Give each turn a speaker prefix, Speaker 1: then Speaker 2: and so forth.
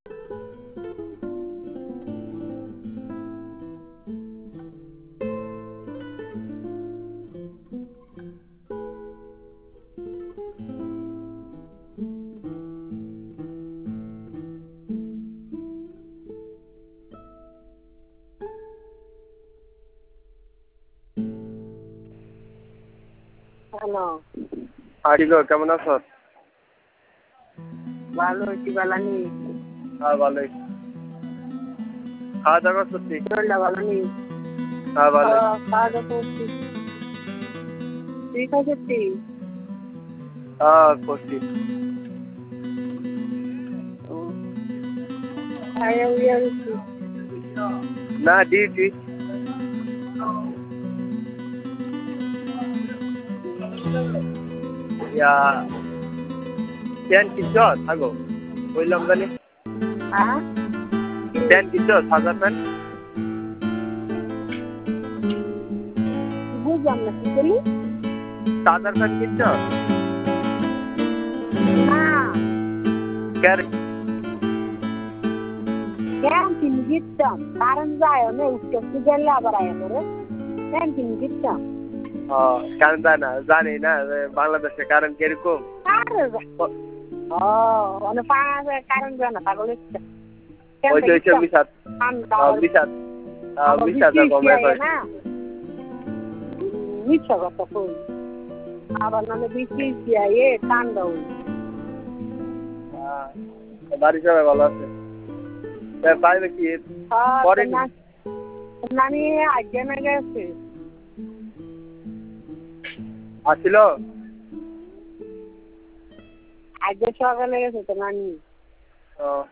Speaker 1: Hello,
Speaker 2: আরিগো কেমন আছো?
Speaker 1: ভালো আছি। ভালো নেই?
Speaker 2: হ্যাঁ ভালোই। খাওয়া দাওয়া করছি।
Speaker 1: শরীরটা ভালো নেই?
Speaker 2: হ্যাঁ ভালো।
Speaker 1: খাওয়া দাওয়া করছি। তুই খাইছিস?
Speaker 2: হ্যাঁ করছি।
Speaker 1: খাইয়া উইয়া গেছি।
Speaker 2: না ডিউটি। ইয়া প্যান্ট কিনছো থাকো বললাম জানি।
Speaker 1: হ্যাঁ,
Speaker 2: প্যান্ট কিনছো সাদা প্যান্ট?
Speaker 1: বুঝলাম না, কি বলি?
Speaker 2: সাদা প্যান্ট কিনছো?
Speaker 1: না,
Speaker 2: কেন?
Speaker 1: কেন কিনে দিতাম? কারণ যায় না, উঠতে গেলে আবার আয়া করে। কেন কিনে দিতাম?
Speaker 2: কেন যায় না জানি না বাংলাদেশে কারণ কিরকম।
Speaker 1: অনেক কারণ যায় না, পাগল হচ্ছে।
Speaker 2: ওই তো হচ্ছে মিশাত মিশাত মিশাত
Speaker 1: না মিথ্যা কথা কই, আবার নাহলে বৃষ্টি আইয়ে ঠান্ডা হই।
Speaker 2: বাড়ির সবাই ভালো আছে? পাইবে কি পরে
Speaker 1: নানি আজ্ঞা না গেছে
Speaker 2: আসছিল
Speaker 1: আজকে সকালে গেছে তো নানি।